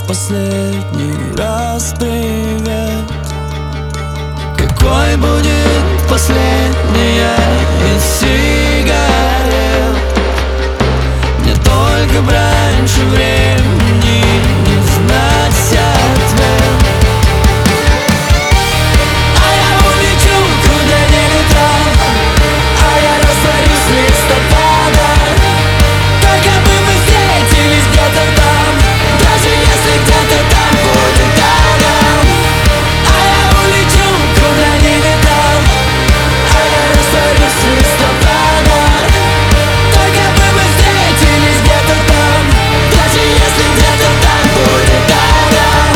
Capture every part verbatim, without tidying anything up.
последний раз привет. Какой будет последняя из сигарет? Мне только бы раньше времени не знать ответ. А я улечу, куда не летал, а я растворюсь в листопадах. Только бы мы встретились где-то там, даже если где-то там будет адам. А я улечу, куда не летал, а я растворюсь в листопадах. Только бы мы встретились где-то там, даже если где-то там будет адам.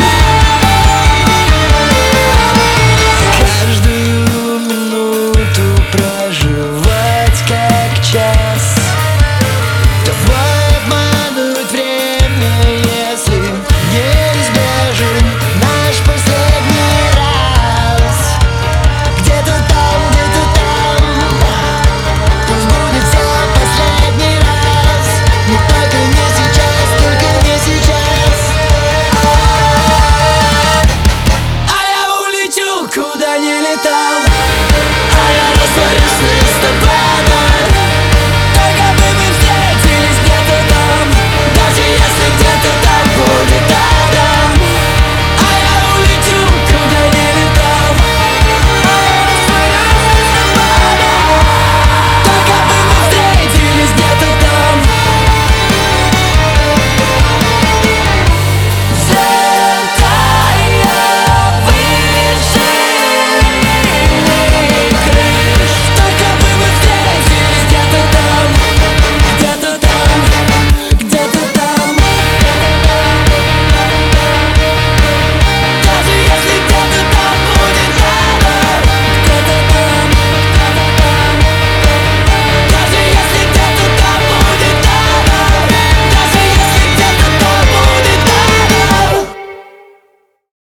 Каждую минуту проживать как час. Давай обмануть время, если неизбежен наш последний раз. Где-то там, где-то там, пусть будет все последний раз. Но только не сейчас, только не сейчас. А я улечу, куда не летал,